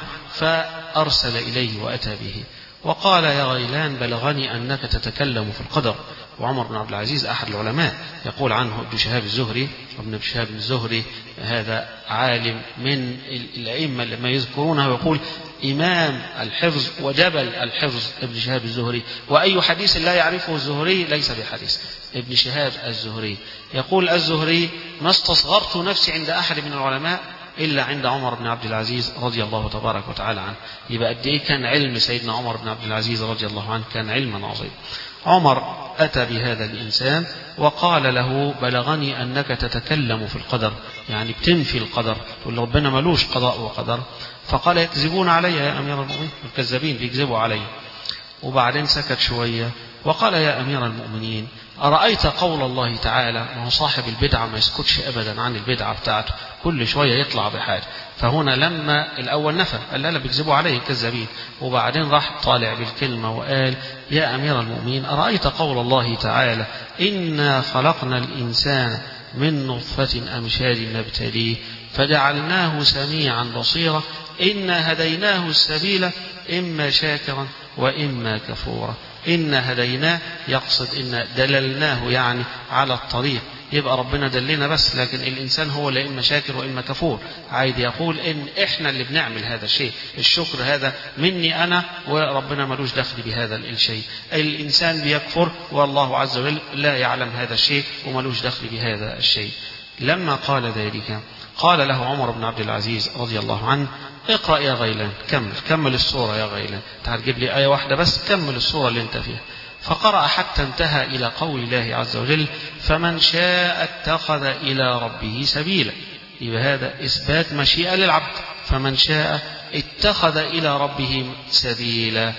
فأرسل إليه وأتى به وقال يا غيلان بلغني أنك تتكلم في القدر. وعمر بن عبد العزيز أحد العلماء، يقول عنه ابن شهاب الزهري، وابن شهاب الزهري هذا عالم من الأئمة لما يذكرونه، ويقول إمام الحفظ وجبل الحفظ ابن شهاب الزهري، وأي حديث لا يعرفه الزهري ليس بحديث. ابن شهاب الزهري يقول الزهري ما استصغرت نفسي عند أحد من العلماء إلا عند عمر بن عبد العزيز رضي الله تبارك وتعالى عنه. يبقى قد إيه كان علم سيدنا عمر بن عبد العزيز رضي الله عنه، كان علما عظيما. عمر أتى بهذا الإنسان وقال له بلغني أنك تتكلم في القدر، يعني بتنفي القدر، تقول ربنا ملوش قضاء وقدر. فقال يكذبون علي يا أمير المؤمنين، الكذابين بيكذبوا علي. وبعدين سكت شوية وقال يا أمير المؤمنين أرأيت قول الله تعالى؟ ما هو صاحب البدعة ما يسكتش أبدا عن البدعة بتاعته، كل شوية يطلع بحاجة. فهنا لما الأول نفى قال لا بيكذبوا عليه كذابين، وبعدين راح طالع بالكلمة وقال يا أمير المؤمنين أرأيت قول الله تعالى إنا خلقنا الإنسان من نطفة أمشاج نبتليه فجعلناه سميعا بصيرا إنا هديناه السبيل إما شاكرا وإما كفورا. إنا هديناه يقصد إن دللناه يعني على الطريق، يبقى ربنا دلنا بس، لكن الإنسان هو اللي إما شاكر وإما كفور. عايد يقول إن إحنا اللي بنعمل هذا الشيء، الشكر هذا مني أنا وربنا ملوش دخل بهذا الشيء. الإنسان بيكفر والله عز وجل لا يعلم هذا الشيء وملوش دخل بهذا الشيء. لما قال ذلك قال له عمر بن عبد العزيز رضي الله عنه اقرأ يا غيلان، كمل السورة يا غيلان، تعال جيب لي آية واحدة بس كمل السورة اللي انت فيها. فقرأ حتى انتهى إلى قول الله عز وجل فمن شاء اتخذ إلى ربه سبيلا. يبقى هذا إثبات مشيئة للعبد، فمن شاء اتخذ إلى ربه سبيلا.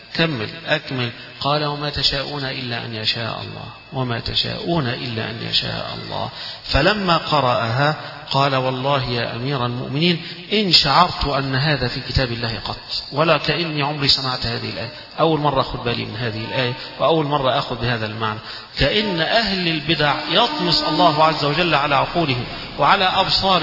أكمل قال وما تشاءون إلا أن يشاء الله، وما تشاءون إلا أن يشاء الله. فلما قرأها قال والله يا أمير المؤمنين إن شعرت أن هذا في كتاب الله قط، ولا كأني عمري سمعت هذه الآية، أول مرة أخذ بالي من هذه الآية وأول مرة أخذ بهذا المعنى. كأن أهل البدع يطمس الله عز وجل على عقولهم وعلى أبصارهم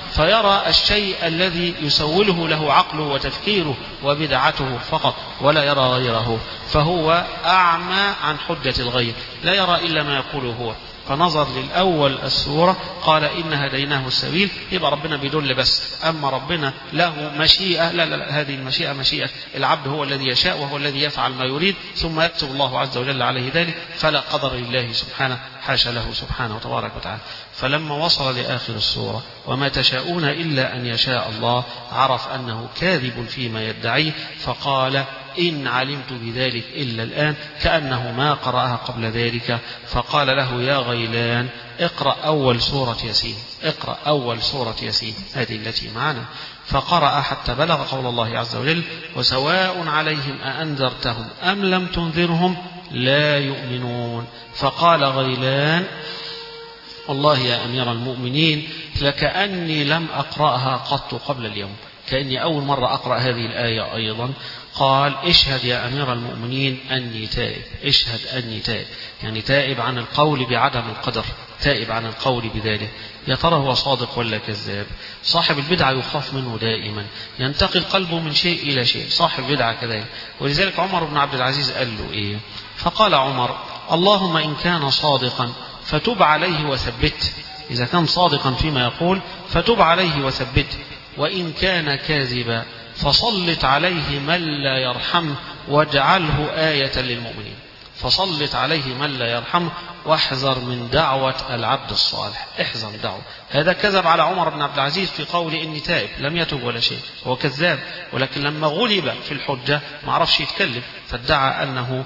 فيرى الشيء الذي يسوله له عقله وتفكيره وبدعته فقط ولا يرى غيره، فهو أعمى عن حجة الغير، لا يرى إلا ما يقوله هو. فنظر للأول السورة قال إن هديناه السبيل، يبقى ربنا بيدل بس، أما ربنا له مشيئة لا، هذه المشيئة مشيئة العبد، هو الذي يشاء وهو الذي يفعل ما يريد، ثم يكتب الله عز وجل عليه ذلك، فلا قدر لله سبحانه، حاشا له سبحانه وتبارك وتعالى. فلما وصل لآخر السورة وما تشاءون إلا أن يشاء الله، عرف أنه كاذب فيما يدعيه، فقال إن علمت بذلك إلا الآن، كأنه ما قرأها قبل ذلك. فقال له يا غيلان اقرأ أول سورة ياسين، اقرأ أول سورة ياسين هذه التي معنا. فقرأ حتى بلغ قول الله عز وجل وسواء عليهم أأنذرتهم أم لم تنذرهم لا يؤمنون. فقال غيلان والله يا أمير المؤمنين لكأني لم أقرأها قط قبل اليوم، كأني أول مرة أقرأ هذه الآية أيضا. قال اشهد يا أمير المؤمنين أني تائب، اشهد أني تائب، يعني تائب عن القول بعدم القدر، تائب عن القول بذلك. يا ترى هو صادق ولا كذاب؟ صاحب البدعة يخاف منه دائما، ينتقل قلبه من شيء إلى شيء، صاحب البدعة كذلك. ولذلك عمر بن عبد العزيز قال له إيه؟ فقال عمر اللهم إن كان صادقا فتب عليه وثبته، إذا كان صادقا فيما يقول فتب عليه وثبته، وإن كان كاذبا فصلت عليه من لا يرحمه واجعله آية للمؤمنين، فصلت عليه من لا يرحمه واحذر من دعوة العبد الصالح، احذر دعوة. هذا كذب على عمر بن عبد العزيز في قول إني تائب، لم يتب ولا شيء، هو كذاب، ولكن لما غلب في الحجة ما عرفش يتكلم، فادعى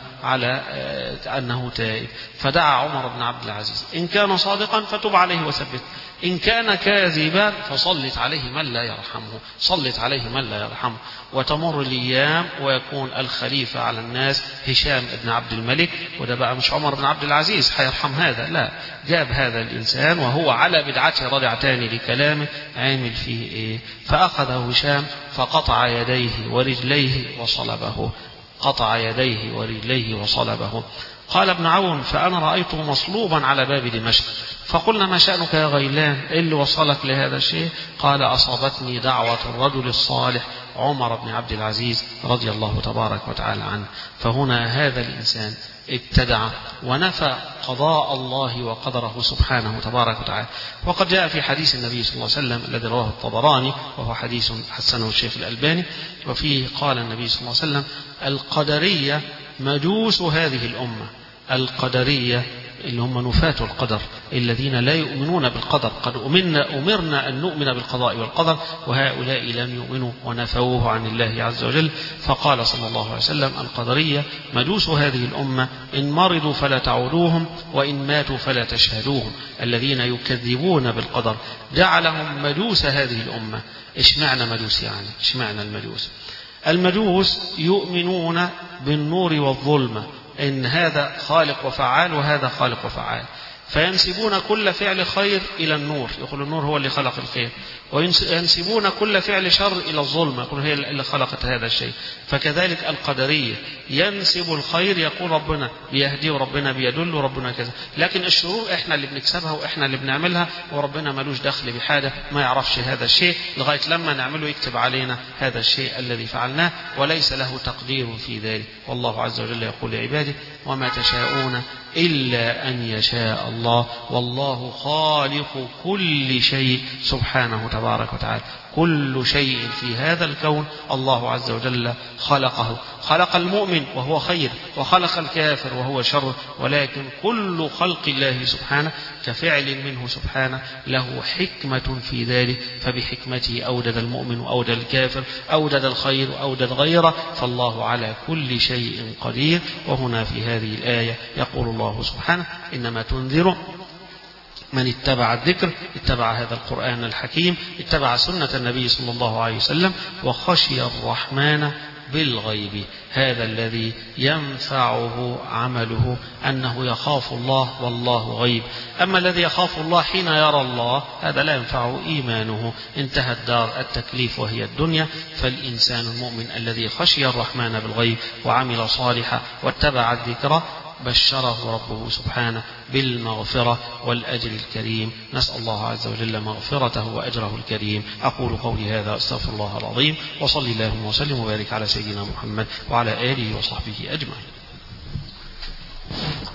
أنه تائب. فدعا عمر بن عبد العزيز إن كان صادقا فتب عليه وثبت، إن كان كاذبا فصلت عليه من لا يرحمه، صلت عليه من لا يرحمه. وتمر الأيام ويكون الخليفة على الناس هشام بن عبد الملك، وده بقى مش عمر بن عبد العزيز هيرحم هذا، لا، جاب هذا الإنسان وهو على بدعته رجعتان لكلامه، عامل فيه إيه؟ فأخذه هشام فقطع يديه ورجليه وصلبه، قطع يديه ورجليه وصلبه. قال ابن عون فأنا رأيته مصلوبا على باب دمشق، فقلنا ما شأنك يا غيلان، إيه اللي وصلك لهذا الشيء؟ قال أصابتني دعوة الرجل الصالح عمر بن عبد العزيز رضي الله تبارك وتعالى عنه. فهنا هذا الإنسان ابتدع ونفى قضاء الله وقدره سبحانه تبارك وتعالى. وقد جاء في حديث النبي صلى الله عليه وسلم الذي رواه الطبراني وهو حديث حسنه الشيخ الألباني، وفيه قال النبي صلى الله عليه وسلم القدرية مجوس هذه الأمة، القدرية اللي هم نفاة القدر الذين لا يؤمنون بالقدر، قد أمرنا أن نؤمن بالقضاء والقدر، وهؤلاء لم يؤمنوا ونفوه عن الله عز وجل. فقال صلى الله عليه وسلم القدرية مجوس هذه الأمة، إن مرضوا فلا تعودوهم وإن ماتوا فلا تشهدوهم، الذين يكذبون بالقدر جعلهم مجوس هذه الأمة. إيش معنى مجوس؟ يعني إيش معنى المجوس؟ المجوس يؤمنون بالنور والظلمة، إن هذا خالق وفعال وهذا خالق وفعال، فينسبون كل فعل خير إلى النور، يقول النور هو اللي خلق الخير، وينسبون كل فعل شر إلى الظلمة، يقول هي اللي خلقت هذا الشيء. فكذلك القدرية ينسب الخير، يقول ربنا بيهدي وربنا بيدل وربنا كذا، لكن الشرور احنا اللي بنكسبها واحنا اللي بنعملها، وربنا ملوش دخل بحاجة، ما يعرفش هذا الشيء لغاية لما نعمله يكتب علينا هذا الشيء الذي فعلناه، وليس له تقدير في ذلك. والله عز وجل يقول لعباده وما تشاءون إلا أن يشاء الله والله خالق كل شيء سبحانه تبارك وتعالى. كل شيء في هذا الكون الله عز وجل خلقه، خلق المؤمن وهو خير وخلق الكافر وهو شر، ولكن كل خلق الله سبحانه كفعل منه سبحانه له حكمة في ذلك، فبحكمته أوجد المؤمن وأوجد الكافر، أوجد الخير وأوجد غيره، فالله على كل شيء قدير. وهنا في هذه الآية يقول الله سبحانه إنما تنذر من اتبع الذكر، اتبع هذا القرآن الحكيم، اتبع سنة النبي صلى الله عليه وسلم، وخشي الرحمن بالغيب، هذا الذي ينفعه عمله أنه يخاف الله والله غيب. أما الذي يخاف الله حين يرى الله هذا لا ينفعه إيمانه، انتهت دار التكليف وهي الدنيا. فالإنسان المؤمن الذي خشي الرحمن بالغيب وعمل صالحا واتبع الذكر بشره ربه سبحانه بالمغفرة والأجر الكريم. نسأل الله عز وجل مغفرته وأجره الكريم. أقول قولي هذا أستغفر الله العظيم، وصلي اللهم وسلم وبارك على سيدنا محمد وعلى آله وصحبه أجمعين.